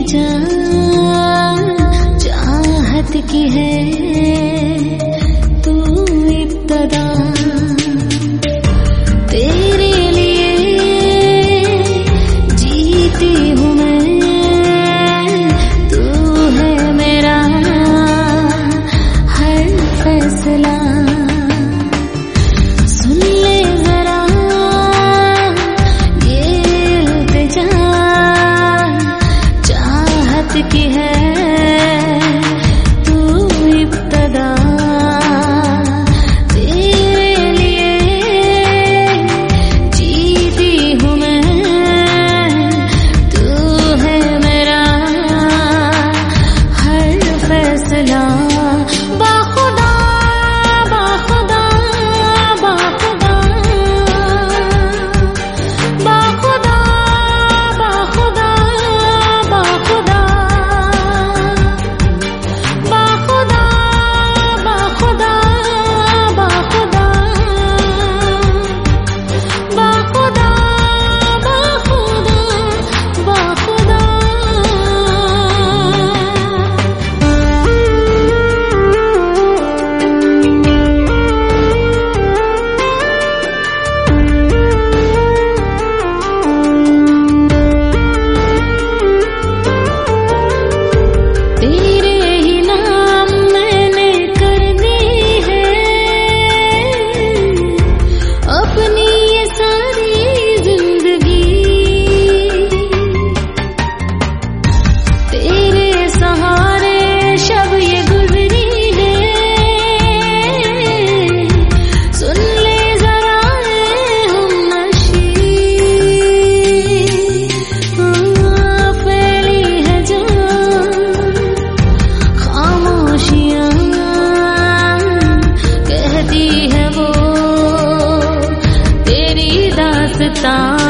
जान चाहत की है तू इब्तदा, तेरे लिए जीती हूँ मैं, तू है मेरा हर फैसला। सुन ले जरा ये इल्तिजा चाहत की है तू इब्तदा, तेरे लिए जीती हूँ मैं, तू है मेरा हर फैसला। बाखुदा बाखुदा बाखुदा बाखुदा बाखुदा बाखुदा बाखुदा बाखुदा बाखुदा बाखुदा बाखुदा बाखुदा। तेरे ही नाम मैंने कर दी है अपनी ये सारी जिंदगी, तेरे सहारे शब ये गुजरी है। सुन ले जरा हमनशी फैली है जान खामोशियाँ, कहती है वो तेरी दास्तां।